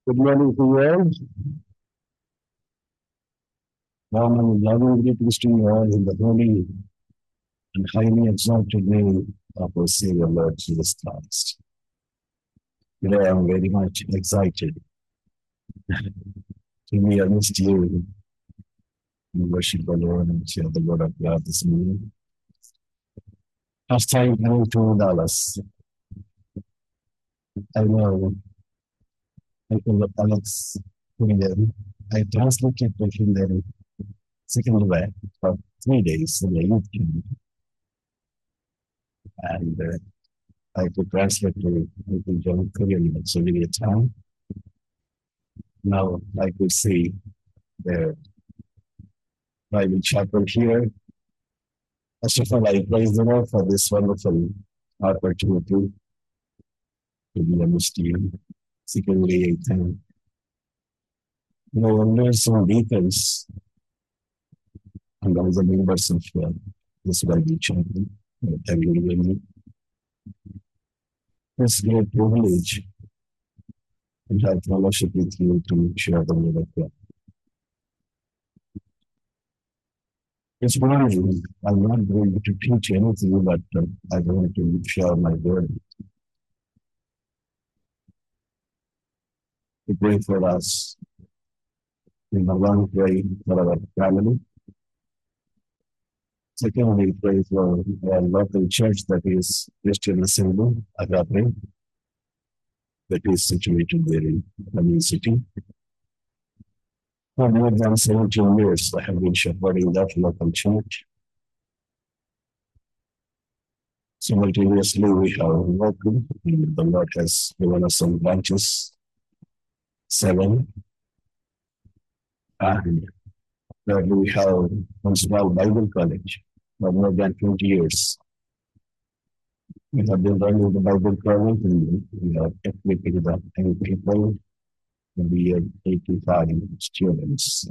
Good morning to you all. Warm and loving greetings to you all in the holy and highly exalted name of our Savior Lord Jesus Christ. Today I am very much excited to be amidst you and worship the Lord and share the word of God this morning. First time coming to Dallas. I know Michael Alex Hillian. I translated to him there second way for 3 days in the youth camp. And I could translate to Michael John Korean also many a time. Now I could see the Bible chapel here. First of all, I praise the Lord for this wonderful opportunity to be amidst you. Secondly, I thank members and deacons and all the members of this Bible chapel that have given me this great privilege and have fellowship with you to share the word of God. This morning, I'm not going to teach anything, but I want to share my word. To pray for us in the long way for our family. Secondly, pray for our local church that is Christian Assembly, Agape, that is situated there in the new city. For more than 17 years, I have been shepherding that local church. Simultaneously, we have worked, and the Lord has given us some branches, 7. And thirdly, we have one small Bible college for more than 20 years. We have been running the Bible college and we are equipping the young people. We have 85 students.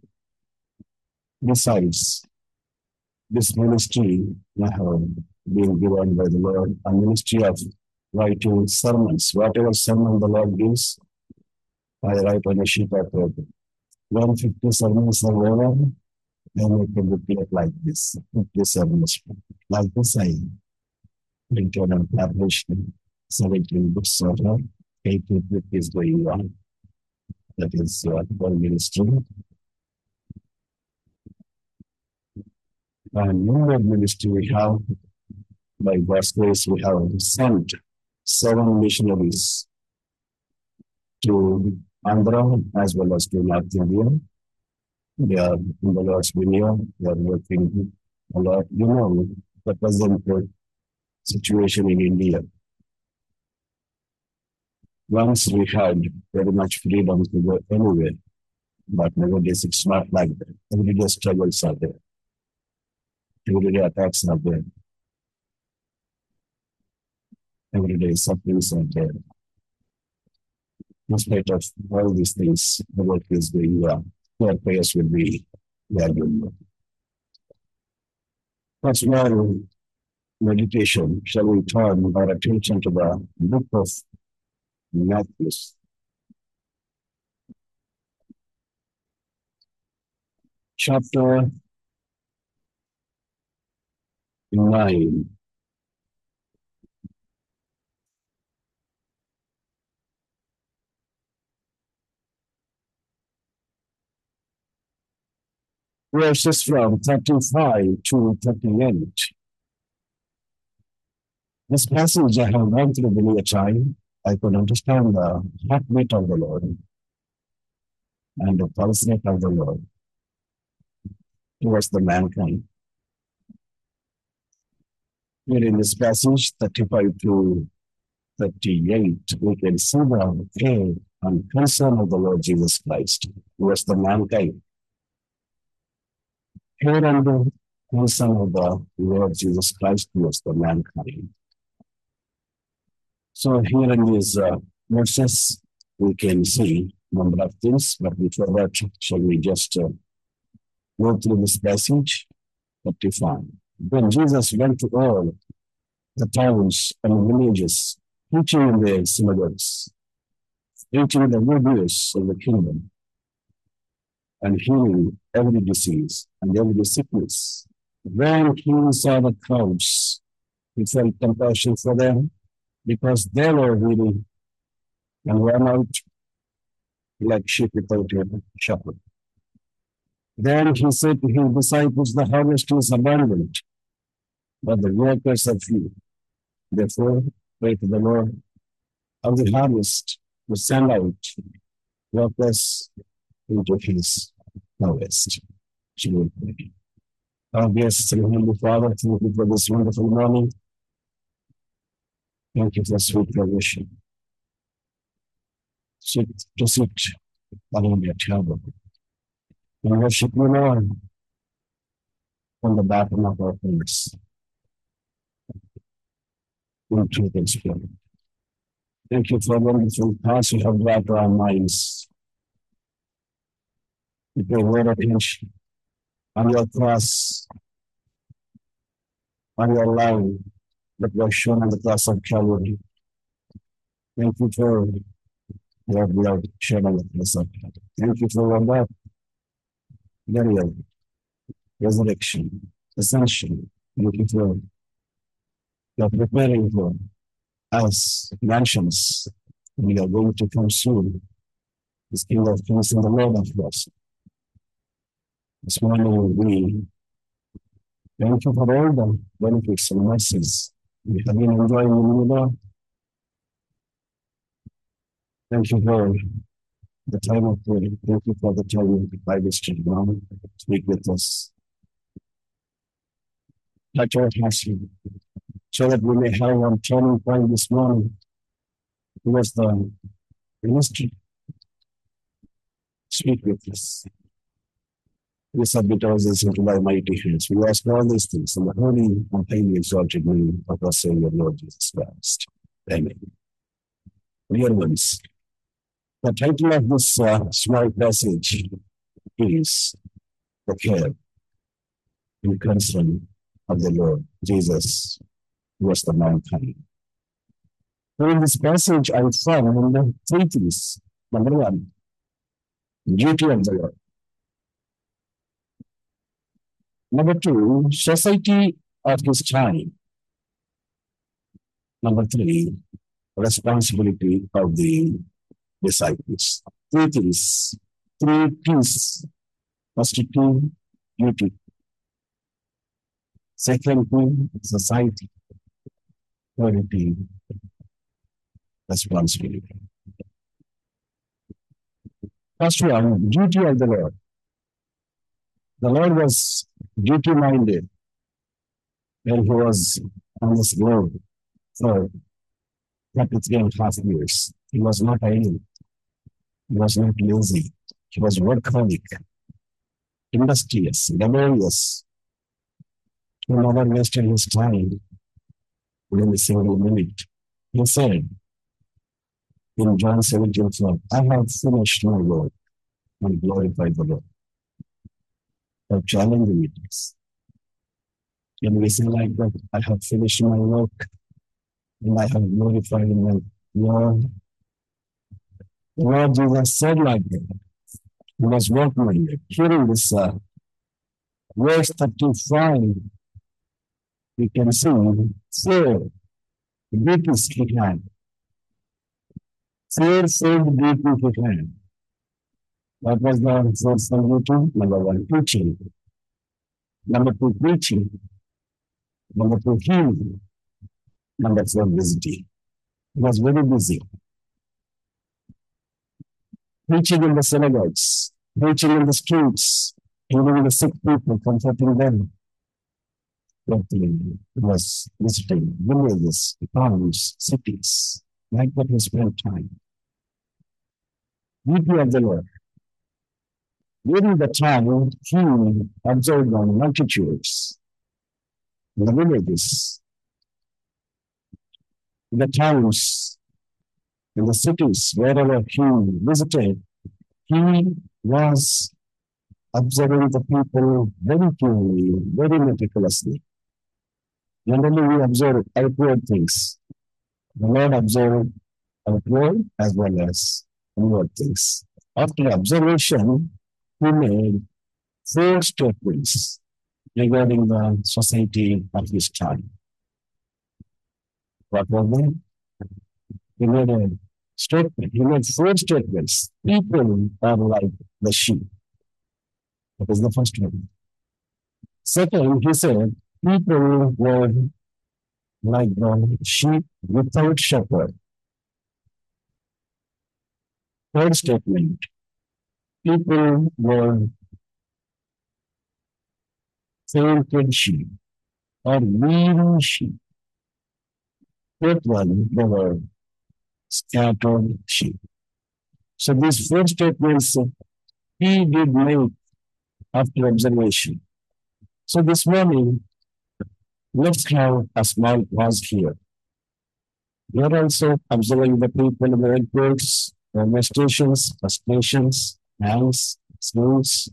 Besides, this ministry I have been given by the Lord, a ministry of writing sermons. Whatever sermon the Lord gives, I write on a sheet of paper. 150 sermons are over, then we can repeat like this. 50 sermons. Like this, I printed and published 17 books of 80 is going on. That is one ministry. And in that ministry we have, by God's grace, we have sent 7 missionaries to Andhra as well as to North India. They are in the Lord's vineyard. They are working a lot. You know, the present situation in India. Once we had very much freedom to go anywhere, but nowadays it's not like that. Everyday struggles are there. Everyday attacks are there. Everyday sufferings are there. In spite of all these things, the work is going well. Your prayers will be valuable. That's why meditation, shall we turn our attention to the book of Matthew. Chapter 9. Verses from 35 to 38. This passage I have gone through many a time. I could understand the heartbeat of the Lord and the pulse rate of the Lord towards the mankind. Here in this passage, 35 to 38, we can see the care and concern of the Lord Jesus Christ towards the mankind. Care and the concern of the Lord Jesus Christ towards the mankind. So here in these verses, we can see a number of things, but before that, shall we just go through this passage? 35. When Jesus went to all the towns and villages, preaching in their synagogues preaching the good news of the kingdom and healing every disease and every sickness. When he saw the crowds, he felt compassion for them because they were weary and ran out like sheep without a shepherd. Then he said to his disciples, the harvest is abundant, but the workers are few. Therefore, pray to the Lord of the harvest to send out workers into his harvest. Our dear Heavenly Father, thank you for this wonderful morning. Thank you for sweet provision. Sit around your table. We worship you, Lord, from the bottom of our hearts. In truth and spirit. Thank you for wonderful thoughts you have brought to our minds. We pay word attention on your cross, on your love that was shown on the cross of Calvary. Thank you for your blood shed on the cross of Calvary. Thank you for your death, burial, resurrection, ascension. Thank you for your preparing for us mansions. We are going to come soon. This King of Kings and the Lord of Lords. This morning we thank you for all the benefits and mercies we have been enjoying in you, Lord. Thank you for the time of prayer. Thank you for the time of the Bible study. Now, speak with us. Touch our hearts so that we may have one turning point this morning towards the ministry. Speak with us. We submit ourselves into thy mighty hands. We ask all these things in the holy and highly exalted name of our Savior, Lord Jesus Christ. Amen. Dear ones, the title of this small passage is The Care and Concern of the Lord Jesus towards the mankind. In this passage, I found three things. Number one, duty of the Lord. Number two, society of his time. Number three, responsibility of the disciples. Three things, three P's. First P, duty. Second P, society. Third P, responsibility. First one, duty of the Lord. The Lord was duty-minded when he was on this globe for 33.5 years. He was not idle. He was not lazy. He was workaholic, industrious, laborious. He never wasted his time within a single minute. He said in John 17:4, I have finished my work and glorified the Lord. How challenging it is. Can we say like that? I have finished my work and I have glorified my Lord. The Lord Jesus said like that. He was work-minded. Hearing this verse 35, we can see four duties he had. Four-fold duty he had. What was the fourth duty? Number one, teaching. Number two, preaching. Number two, healing. Number four, visiting. He was very busy. Preaching in the synagogues, preaching in the streets, healing the sick people, comforting them. He was visiting villages, towns, cities. Like that he spent time. Duty of the Lord. During the time, he observed on multitudes, in the villages, in the towns, in the cities, wherever he visited, he was observing the people very keenly, very meticulously. Generally, we observe outward things. The Lord observed outward as well as inward things. After observation, he made four statements regarding the society of his time. What were they? He made a statement. He made four statements. People are like the sheep. That is the first one. Second, he said, people were like the sheep without shepherd. Third statement, people were fainted sheep or weary sheep. Fourth one, they were scattered sheep. So these four statements he did make after observation. So this morning, let's have a small pause here. We are also observing the people in the airports, railway stations, bus stations, banks, schools,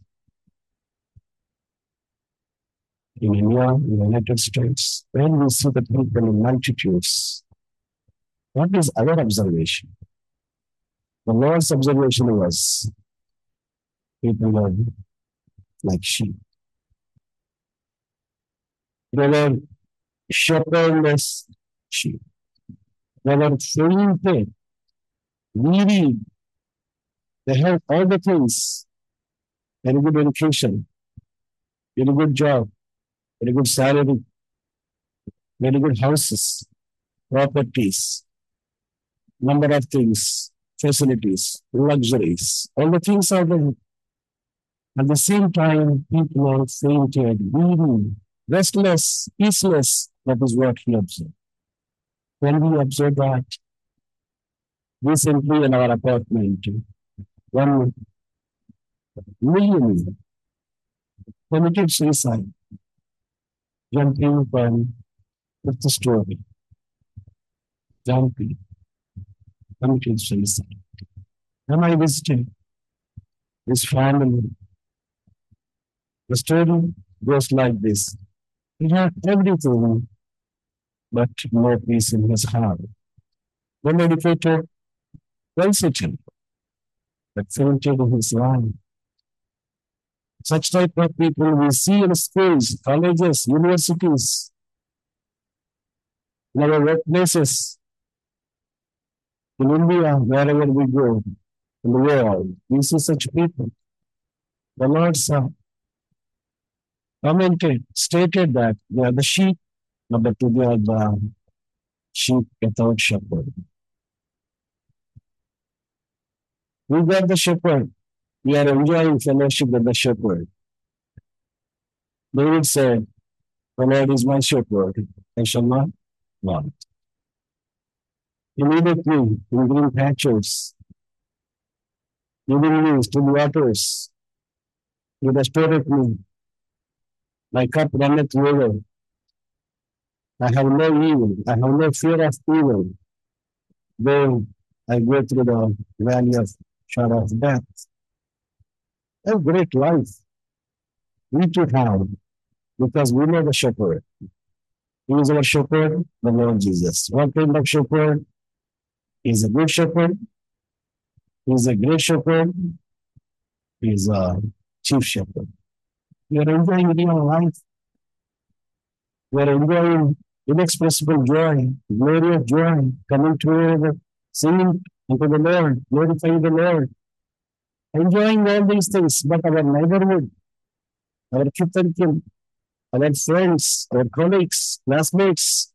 in India, in the United States, when we see the people in multitudes, what is our observation? The Lord's observation was people were like sheep. They were shepherdless sheep. They were fainted, weary. They had all the things, very good education, very good job, very good salary, very good houses, properties, number of things, facilities, luxuries. All the things are there. At the same time, people are fainted, weary, restless, peaceless. That is what he observed. When we observe that, recently in our apartment, 1 million committed suicide, jumping from fifth story, jumping, committed suicide. When I visited this family, the story goes like this. He had everything, but no peace in his heart. Well educated, well settled, but fainted in his life. Such type of people we see in schools, colleges, universities, in our workplaces, in India, wherever we go, in the world, we see such people. The Lord stated that they are the sheep, number two, they are the sheep without shepherd. We got the shepherd. We are enjoying fellowship with the shepherd. David said, the Lord is my shepherd, I shall not want. He leadeth me in green pastures, leading me to the waters. He restoreth me. My cup runneth over. I have no evil. I have no fear of evil. Though I go through the valley of shadow of death. A great life we too have because we know the shepherd. Who is our shepherd? The Lord Jesus. What kind of shepherd? He is a good shepherd. He is a great shepherd. He is a chief shepherd. We are enjoying real life. We are enjoying inexpressible joy, glorious joy, coming to singing unto the Lord, glorifying the Lord, enjoying all these things. But our neighborhood, our kith and kin, our friends, our colleagues, classmates,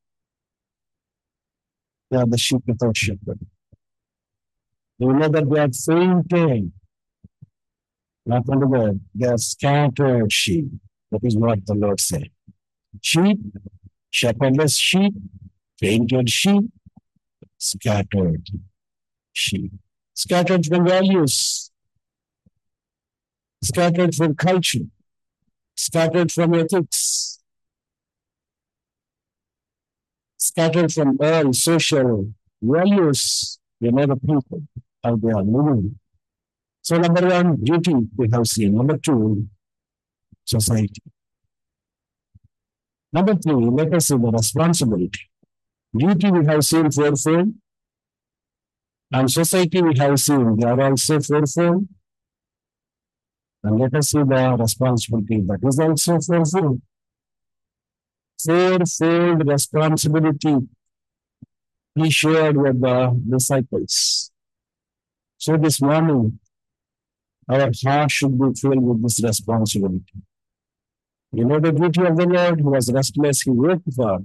they are the sheep without shepherd. We know that they are fainting. Not only that, they are scattered sheep. That is what the Lord said. Sheep, shepherdless sheep, fainted sheep, scattered sheep. Scattered from values, scattered from culture, scattered from ethics, scattered from all social values. You know the people, how they are living. So number one, duty we have seen. Number two, society. Number three, let us see the responsibility. Duty we have seen fourfold. And society we have seen, they are also fourfold. And let us see the responsibility that is also fourfold. Fourfold responsibility he shared with the disciples. So this morning, our heart should be filled with this responsibility. You know the beauty of the Lord, who was restless, he worked for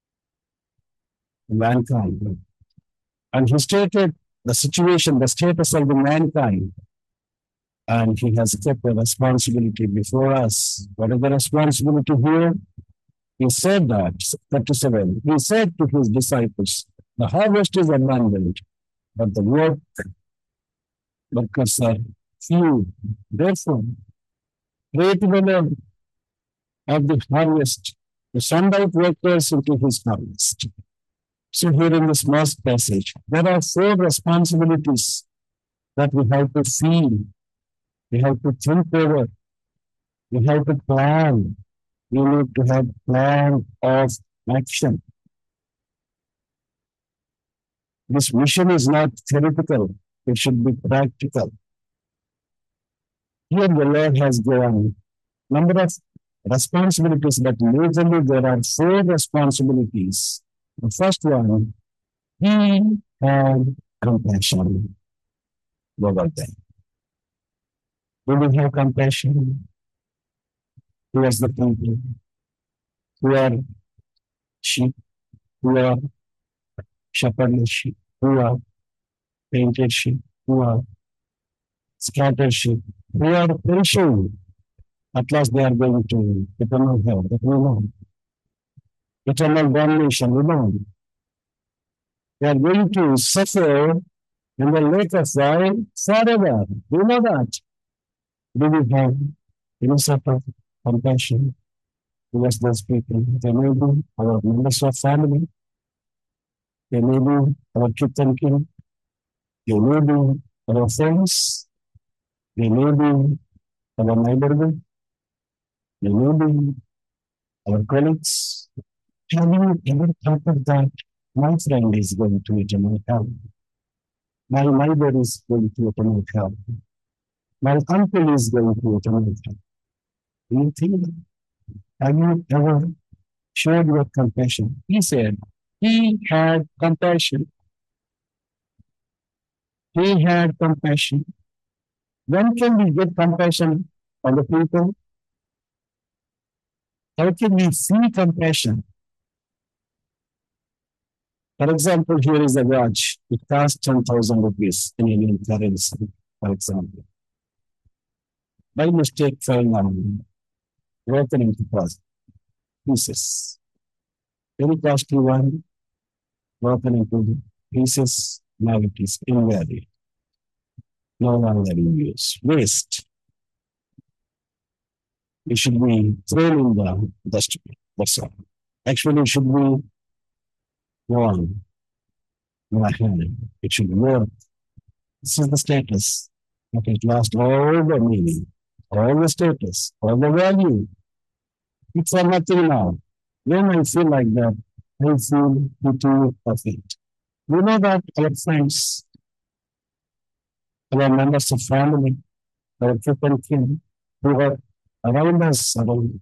mankind. And he stated the situation, the status of the mankind. And he has kept a responsibility before us. What is the responsibility here? He said that, 37, he said to his disciples, the harvest is abundant, but the workers are few. Therefore, pray to the Lord of the harvest to send out workers into his harvest. So here in this last passage, there are 4 responsibilities that we have to feel, we have to think over, we have to plan. We need to have plan of action. This mission is not theoretical, it should be practical. Here the Lord has given number of responsibilities, but majorly there are 4 responsibilities. The first one, he had compassion over them. Do we have compassion towards the people who are sheep, who are shepherdless sheep, who are painted sheep, who are scattered sheep, who are perishing? At last they are going to eternal hell, that we know. Eternal damnation, we know. They are going to suffer in the lake of fire forever. We know that. Do we have any sort of compassion towards those people? They may be our members of family. They may be our kith and kin. They may be our friends. They may be our neighborhood. They may be our colleagues. Have you ever thought of that? My friend is going to eternal hell. My neighbor is going to eternal hell. My uncle is going to eternal hell. Do you think that? Have you ever showed your compassion? He said, he had compassion. He had compassion. When can we get compassion on the people? How can we feel compassion? For example, here is a watch. It costs 10,000 rupees in Indian currency, for example. By mistake, fell on, broken into pieces. Very costly one, broken into pieces, now it is invalid. No longer in use. Waste. It should be thrown in the dustbin. That's all. Actually, it should be worn in my hand. It should work. This is the status. But it lost all the meaning, all the status, all the value. It's for nothing now. When I feel like that, I feel pity of it. We know that our friends, our members of family, our kith and kin, who are around us,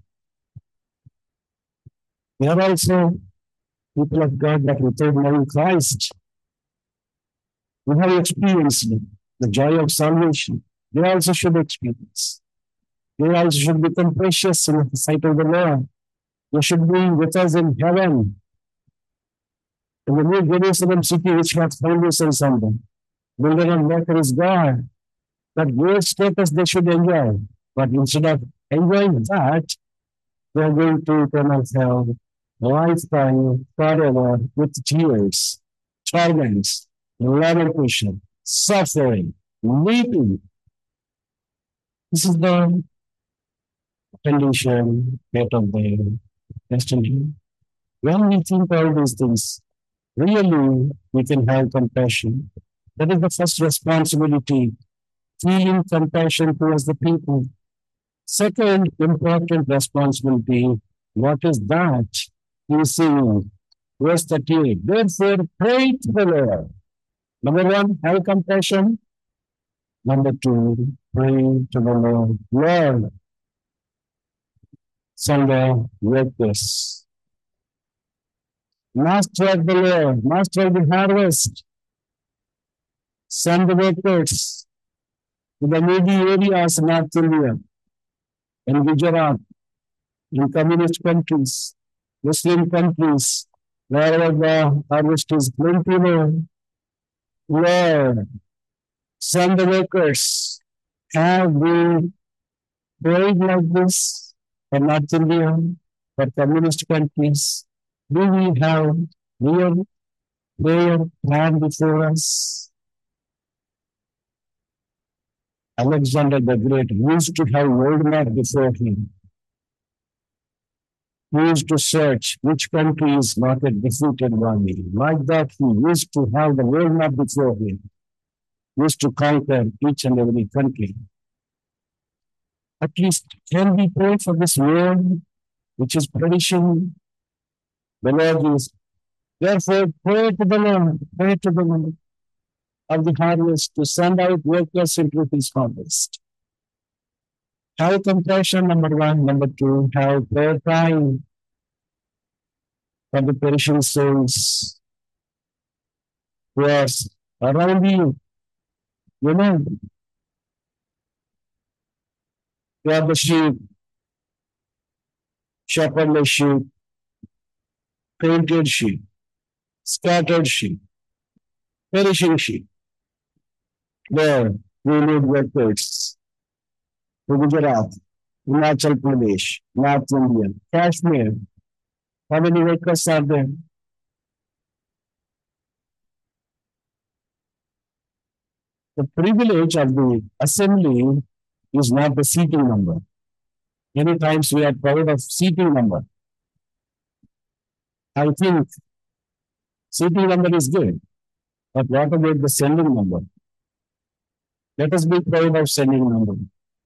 they are also people of God that without knowing Christ, we have experienced the joy of salvation. They also should experience. They also should become precious in the sight of the Lord. They should be with us in heaven. In the new Jerusalem city which has foundations on them. Builder and maker is God. That great status they should enjoy. But instead of enjoying that, they are going to eternal hell, lifetime, forever, with tears, torments, lamentation, suffering, weeping. This is the condition, fate of the destiny. When we think all these things, really we can have compassion. That is the first responsibility, feeling compassion towards the people. Second important responsibility, what is that? You see, verse 38, therefore pray to the Lord Number one, have compassion. Number two, pray to the Lord. Lord, send the workers. Master of the Lord, master of the harvest, send the workers to the needy areas in North India, in Gujarat, in communist countries, Muslim countries, wherever the harvest is plenty, Lord, send the workers. Have we prayed like this for North India, for communist countries? Do we have real prayer plan before us? Alexander the Great used to have roadmap before him. He used to search which country is not a defeated army. Like that, he used to have the roadmap before him. He used to conquer each and every country. At least can we pray for this world which is perishing? The Lord is. Therefore, pray to the Lord of the harvest to send out workers into his harvest. Have compassion, number one. Number two, have prayer time for the perishing souls who are around you. You know, you are the sheep, shepherdless sheep, painted sheep, scattered sheep, perishing sheep. There, we need workers to Gujarat, Himachal Pradesh, North India, Kashmir. How many workers are there? The privilege of the assembly is not the seating number. Many times we are proud of seating number. I think seating number is good, but what about the sending number? Let us be proud of sending number.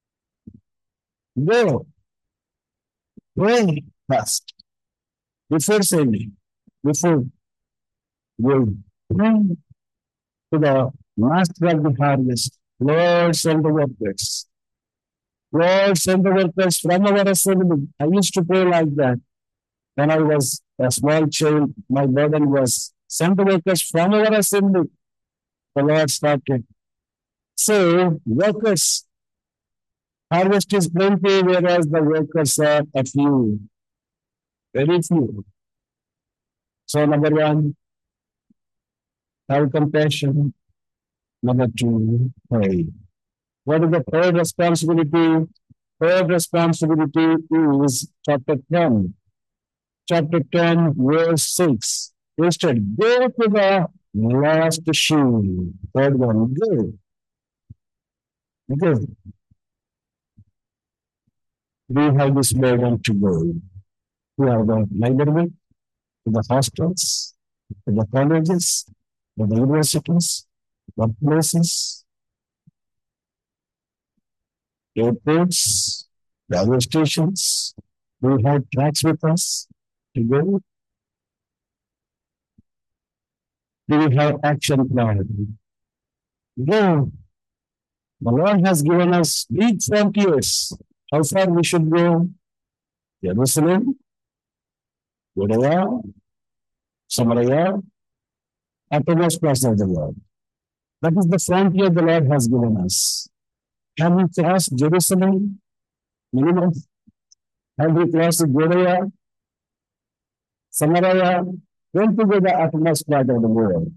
Go. Pray first. Before sending. Before going. Pray to the master of the harvest. Lord, send the workers. Lord, send the workers from our assembly. I used to pray like that. When I was a small child, my burden was send the workers from our assembly. The Lord started. So, workers, harvest is plenty, whereas the workers are a few, very few. So, number one, have compassion. Number two, pray. What is the third responsibility? Third responsibility is chapter 10. Chapter 10, verse 6. Instead, go to the last sheep. Third one, go. Go. We have this burden to go. We have the neighborhood, to the hostels, to the colleges, to the universities, workplaces, airports, railway stations. We have tracks with us to go. We have action plan. Go. The Lord has given us big frontiers. How far we should go? Jerusalem, Judea, Samaria, uttermost parts of the world. That is the frontier the Lord has given us. Have we crossed Jerusalem? Minimum. Have we crossed Judea, Samaria? Went to the uttermost part of the world.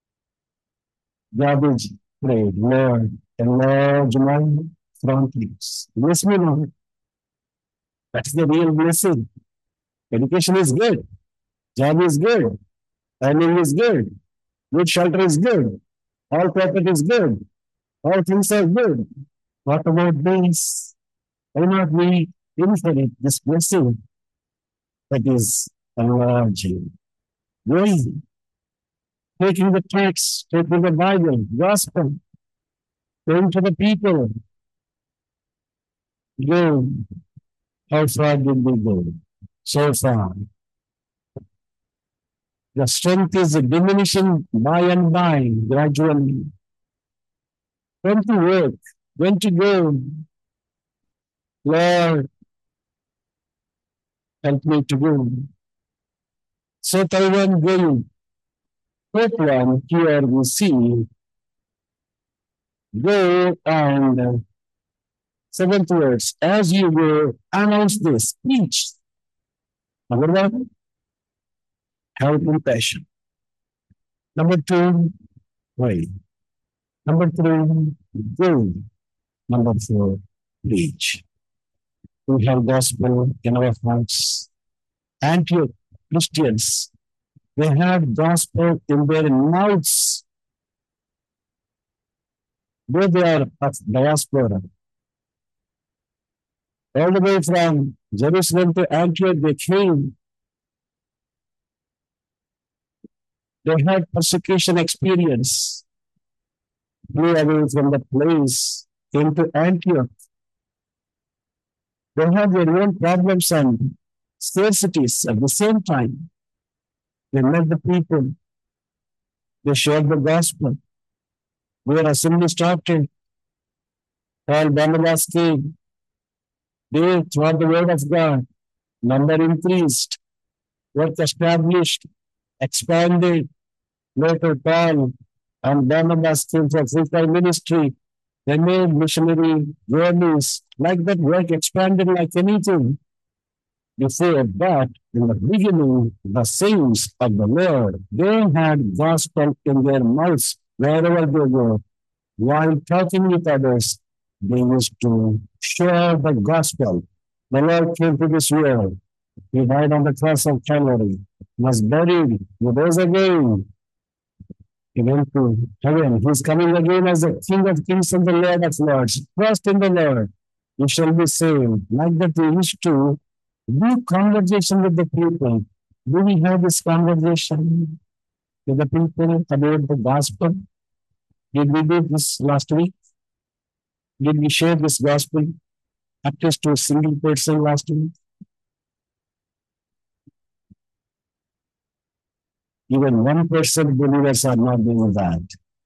Jabez prayed, Lord, enlarge my frontiers. Bless me, Lord. That's the real blessing. Education is good. Job is good. Earning is good. Good shelter is good. All property is good. All things are good. What about this? Why not we inherit this blessing that is enlarging? Going, taking the text, taking the Bible, gospel, going to the people. Go. How far did we go? So far. The strength is diminishing by and by, gradually. When to work, when to go. Lord, help me to go. So Taiwan will, first one, here we see, go and seventh words, as you go, announce this, preach. Number one, have compassion. Number two, pray. Number three, go. Number four, preach. We have gospel in our hearts. Antioch Christians, they have gospel in their mouths. Though they are of diaspora. All the way from Jerusalem to Antioch, they came. They had persecution experience. Flew away from the place, came to Antioch. They had their own problems and scarcities at the same time. They met the people. They shared the gospel. Their assembly started. Paul Barnabas came. They taught the word of God. Number increased. Work established. Expanded. Later Paul and Barnabas came for full-time ministry. They made missionary journeys. Like that work expanded like anything. Before that, in the beginning, the saints of the Lord, they had gospel in their mouths wherever they go. While talking with others, they used to share the gospel. The Lord came to this world. He died on the cross of Calvary, was buried, he rose again. He went to heaven. He's coming again as the King of Kings and the Lord of Lords. Trust in the Lord. You shall be saved. Like that we used to do conversation with the people. Do we have this conversation with the people about the gospel? Did we do this last week? Did we share this gospel at least to a single person last week? Even 1% believers are not doing that.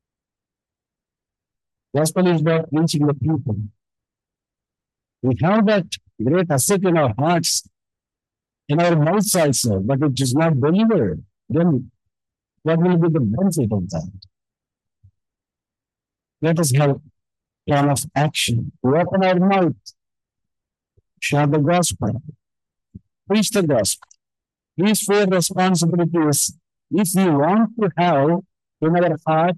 Gospel is not reaching the people. We have that great asset in our hearts, in our mouths also, but it is not delivered. Then what will be the benefit of that? Let us have a plan of action. We open our mouth, share the gospel, preach the gospel. These four responsibilities, if we want to have in our heart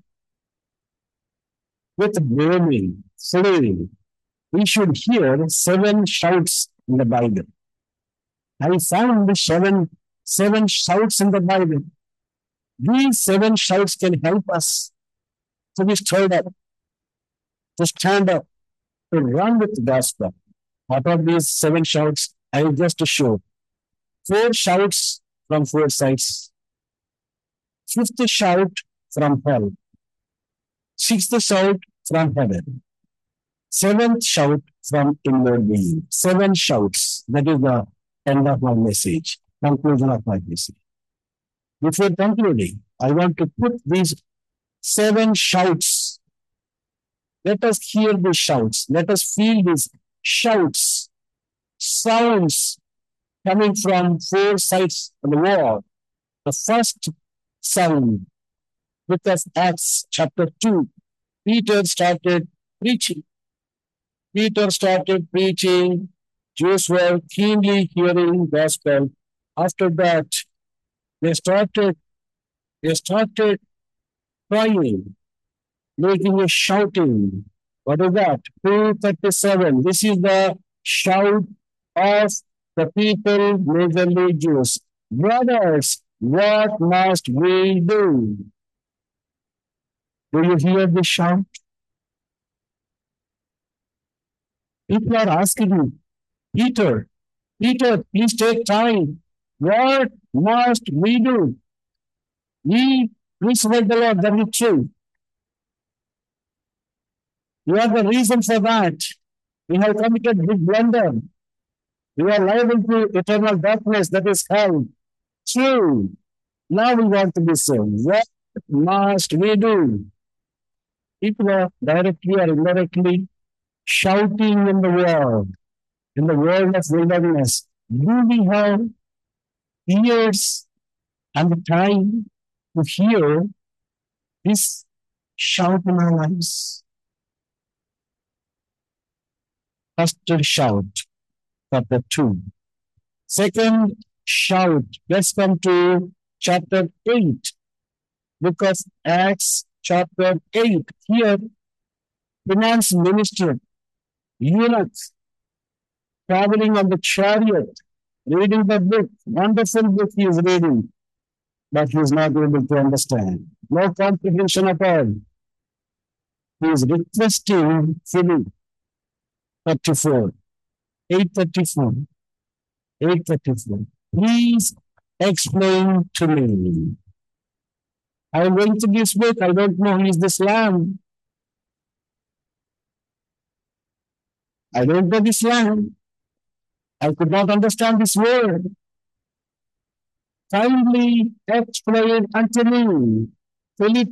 with burning, flame, we should hear 7 shouts in the Bible. I found the seven shouts in the Bible. These 7 shouts can help us to be stirred up, to stand up, to run with the gospel. What are these 7 shouts? I will just show. 4 shouts from 4 sides. 5th shout from hell. 6th shout from heaven. 7th shout from inward being. 7 shouts. That is the end of my message. Conclusion of my message. Before concluding, I want to put these 7 shouts. Let us hear these shouts. Let us feel these shouts, sounds coming from 4 sides of the wall. The first sound, book of Acts chapter 2, Peter started preaching. Peter started preaching. Jews were keenly hearing gospel. After that, they started crying, making a shouting. What is that? 237. This is the shout of the people, majorly Jews. Brothers, what must we do? Do you hear the shout? People are asking you, Peter, please take time. What must we do? We crucified the Lord, that is true. You are the reason for that. We have committed big blunder. We are liable to eternal darkness, that is hell. True. Now we want to be saved. What must we do? People are directly or indirectly shouting in the world of wilderness. Do we have ears and the time to hear this shout in our lives? First shout, chapter 2. Second shout, let's come to chapter 8, book of Acts, chapter 8. Here, finance minister, eunuch, traveling on the chariot, reading the book, wonderful book he is reading, but he is not able to understand. No comprehension at all. He is requesting Philip, 34, 834, 834. Please explain to me. I am going to this book. I don't know who is this lamb. I don't know this lamb. I could not understand this word. Kindly explain unto me. Philip,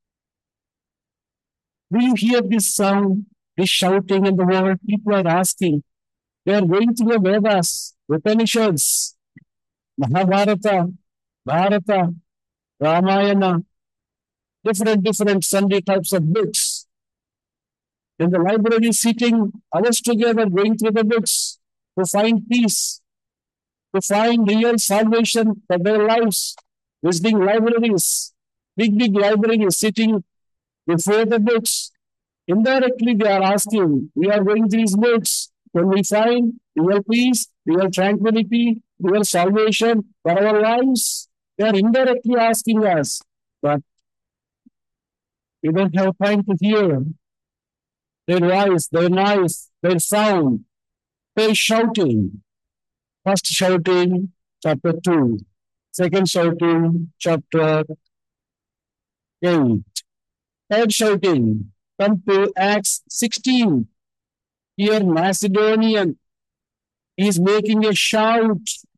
do you hear this sound, this shouting in the world? People are asking. They are going to the Vedas, Upanishads, Mahabharata, Bharata, Ramayana, different Sunday types of books. In the library, sitting hours together, going through the books to find peace, to find real salvation for their lives, visiting libraries, big libraries, sitting before the books. Indirectly, they are asking, we are going to these books. Can we find real peace, real tranquility, real salvation for our lives? They are indirectly asking us, but we don't have time to hear their voice, their noise, their sound, their shouting. First shouting, chapter 2. Second shouting, chapter 8. Third shouting, come to Acts 16. Here, Macedonian is making a shout.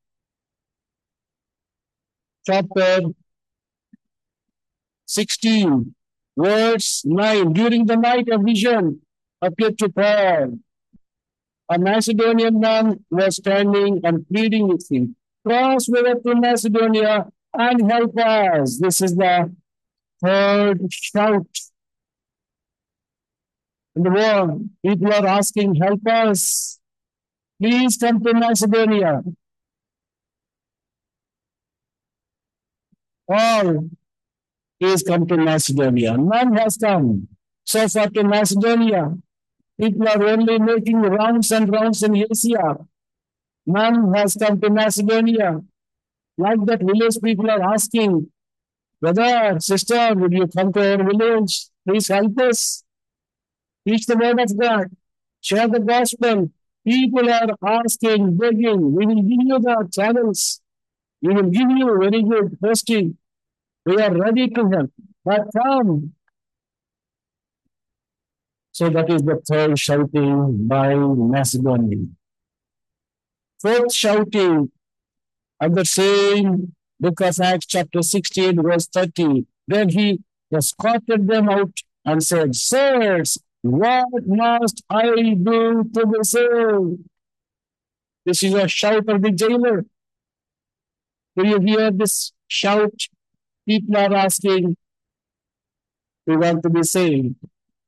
Chapter 16, verse 9. During the night, a vision appeared to Paul. A Macedonian man was standing and pleading with him, cross over to Macedonia and help us. This is the third shout in the world. People are asking, help us. Please come to Macedonia. All is come to Macedonia. None has come so far to Macedonia. People are only making rounds and rounds in Asia. None has come to Macedonia. Like that village, people are asking, brother, sister, would you come to our village? Please help us. Teach the word of God. Share the gospel. People are asking, begging. We will give you the channels. We will give you very good hosting. We are ready to help. But come. So that is the third shouting by Macedonia. Fourth shouting at the same book of Acts, chapter 16, verse 30. Then he escorted them out and said, sirs, what must I do to be saved? This is a shout of the jailer. Do you hear this shout? People are asking, we want to be saved.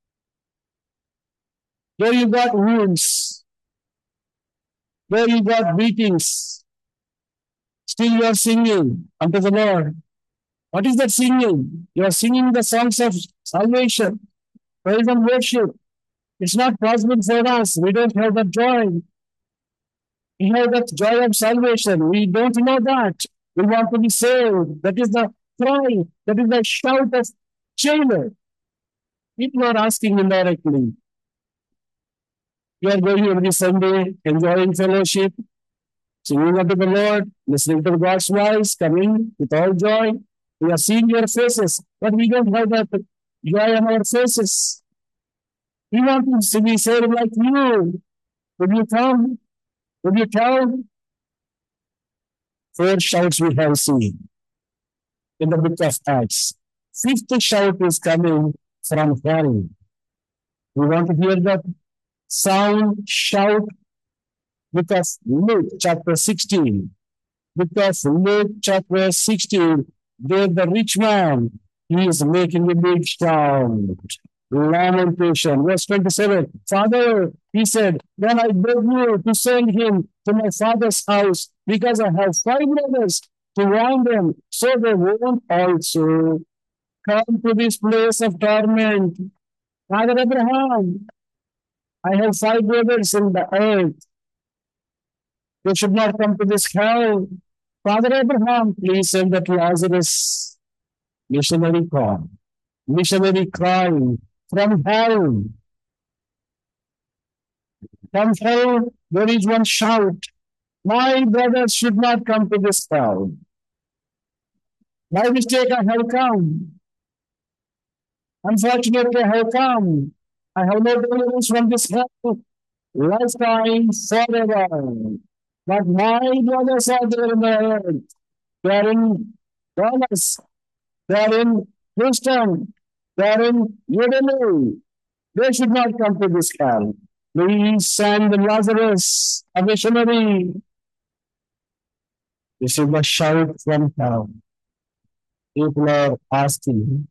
There you got wounds. There you got beatings. Still you are singing unto the Lord. What is that singing? You are singing the songs of salvation, praise and worship. It's not possible for us. We don't have that joy. We have that joy of salvation. We don't know that. We want to be saved. That is the cry. That is the shout of jailer. People are asking indirectly. You are going every Sunday, enjoying fellowship, singing unto the Lord, listening to God's voice, coming with all joy. We are seeing your faces, but we don't have that joy on our faces. We want to be saved like you. Would you come? Would you tell? Four shouts we have seen. in the book of Acts. Fifth shout is coming from hell. We want to hear that sound, shout, because Luke chapter 16. Because Luke chapter 16, there the rich man, he is making a big shout. Lamentation, verse 27. Father, he said, then I beg you to send him to my father's house, because I have 5 brothers to warn them, so they won't also come to this place of torment. Father Abraham, I have 5 brothers in the earth. They should not come to this hell. Father Abraham, please send that Lazarus. Missionary call. Missionary crying from hell. From hell, there is one shout. My brothers should not come to this hell. By mistake, I have come. Unfortunately, I have come. I have no deliverance from this hell. Lifetime forever. But my brothers are there in the earth. They are in Dallas. They are in Houston. They are in Udemy. They should not come to this hell. Please send Lazarus, a missionary. This is the shout from hell. People are asking.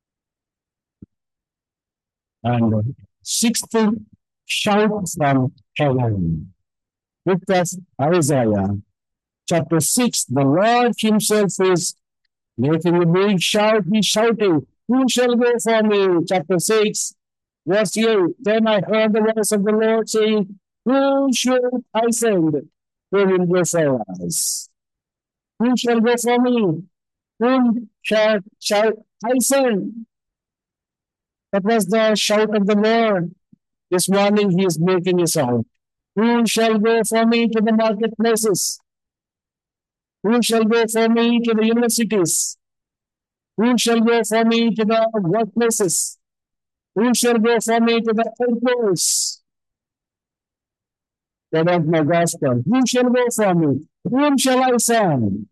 And sixth shout from heaven. Because Isaiah chapter 6, the Lord himself is making a big shout. He's shouting, who shall go for me? Chapter 6, verse 8. Then I heard the voice of the Lord saying, who should I send? Who will go for us? Who shall go for me? Whom shall I send? That was the shout of the Lord. This morning he is making a sound. Who shall go for me to the marketplaces? Who shall go for me to the universities? Who shall go for me to the workplaces? Who shall go for me to the airports? They don't know gospel. Who shall go for me? Whom shall I send?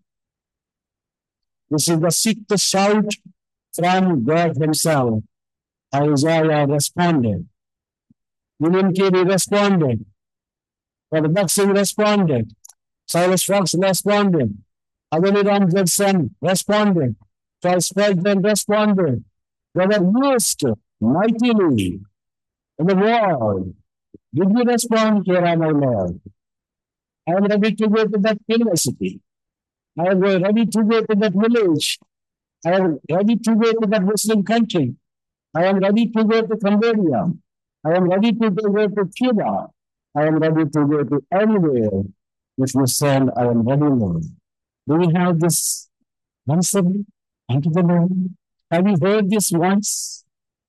This is the sixth shout from God himself. Isaiah responded. William Carey responded. Brother Maxim responded. Silas Fox responded. Adoniram Judson responded. Charles Spurgeon responded. They were used mightily in the world. Did you respond, Kira, my Lord? I am ready to go to that university. I am ready to go to that village. I am ready to go to that Muslim country. I am ready to go to Cambodia. I am ready to go to Cuba. I am ready to go to anywhere. If you send, I am ready, Lord. Do we have this answer unto the Lord? Have you heard this once?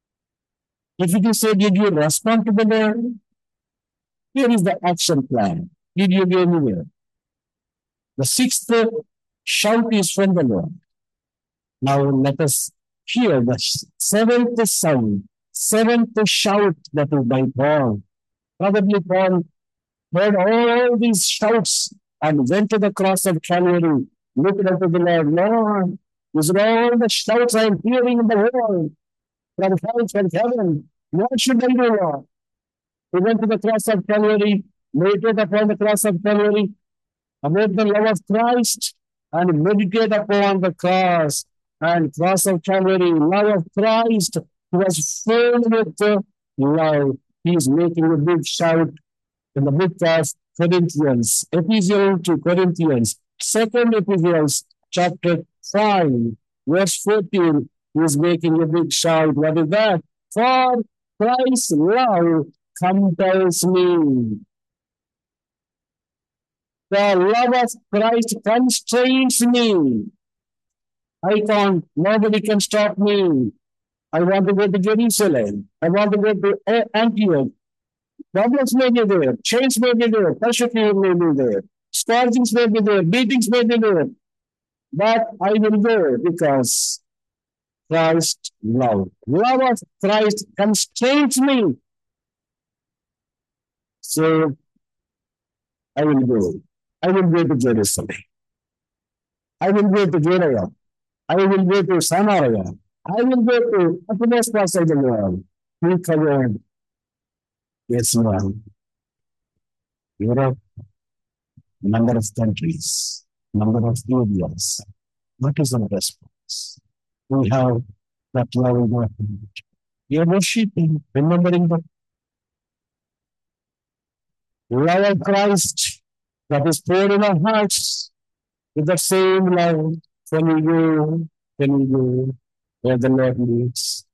If it is so, did you respond to the Lord? Here is the action plan. Did you go anywhere? The sixth shout is from the Lord. Now let us hear the seventh sound, seventh shout that is by Paul. Probably Paul heard all these shouts and went to the cross of Calvary, looked unto the Lord. Lord, these are all the shouts I am hearing in the world from hell, from heaven. What should I do, Lord? He went to the cross of Calvary, meditated upon the cross of Calvary, about the love of Christ, and meditate upon the cross of Calvary, love of Christ. He was filled with love. He is making a big shout in the book of Corinthians, Epistle to Corinthians, 2nd Epistle, chapter 5, verse 14. He is making a big shout. What is that? For Christ's love compels me. The love of Christ constrains me. Nobody can stop me. I want to go to Jerusalem. I want to go to Antioch. Problems may be there. Chains may be there. Persecution may be there. Scourgings may be there. Beatings may be there. But I will go because Christ love. Love of Christ constrains me. So I will go. I will go to Jerusalem. I will go to Judea. I will go to Samaria. I will go to uttermost parts of the world. He covered, yes, well, Europe, number of countries, number of areas. What is our response? We have that love in our heart. We are worshiping, remembering the love of Christ that is poured in our hearts with the same love when we go where the Lord leads.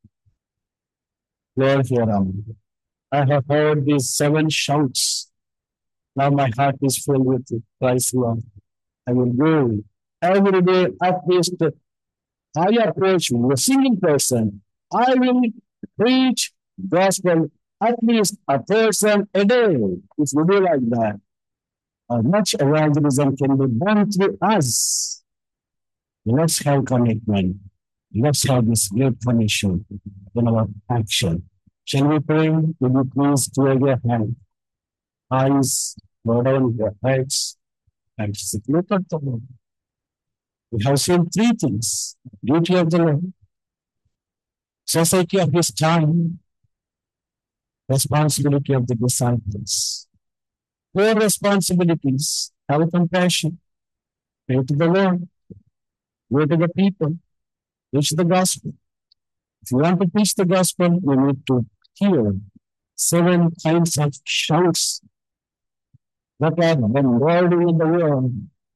Lord, here am I have heard these 7 shouts. Now my heart is filled with Christ's love. I will go every day at least. I approach a singing person. I will preach gospel at least a person a day. If we do like that, much evangelism can be done through us. Let's have commitment. Let's have this great commission in our action. Shall we pray? Would you please clear your hand? Eyes, bow down your heads, and look at the Lord. We have seen 3 things: duty of the Lord, society of his time, responsibility of the disciples. 4 responsibilities: have compassion, pray to the Lord, go to the people, preach the gospel. If you want to preach the gospel, you need to hear 7 kinds of shouts that are bombarding in the world.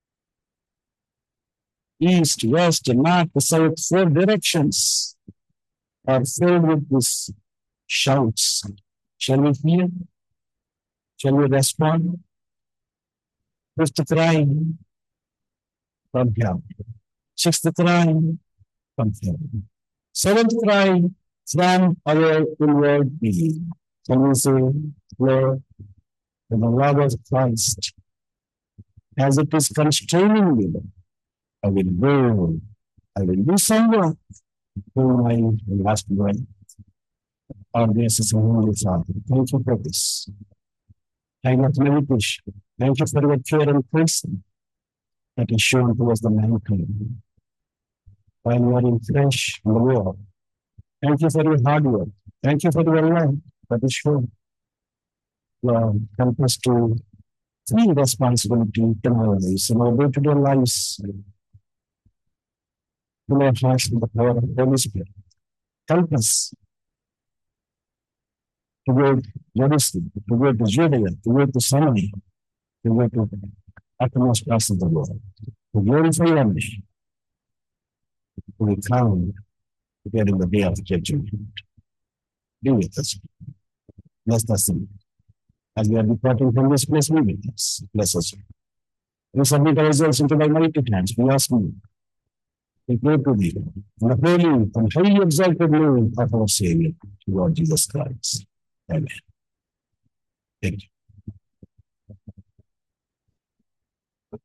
East, west, north, south, 4 directions are filled with these shouts. Shall we hear? Shall we respond? 5th cry from hell. 6th cry from heaven. 7th cry from our inward being. Can we say, Lord, with the love of Christ, as it is constraining me, I will go, I will do some work for my last breath. Our gracious and holy Father, thank you for this. Thank you for meditation. Thank you for your care and person that is shown towards the mankind while you are in flesh in the world. Thank you for your hard work. Thank you for your love that is shown. Lord, help us to see responsibility in our lives, in our day-to-day lives, in our hearts with the power of the Holy Spirit. Help us to go to Jerusalem, to go to Judea, to go to Samaria, to go to the uttermost parts of the world, to glorify your name, to be crowned together in the day of judgment. Be with us. Bless us. As we are departing from this place, be with us. Bless us. We submit ourselves into thy mighty hands. We ask you, we pray to thee, in the holy and highly exalted name of our Savior, Lord Jesus Christ. Amen. Thank you.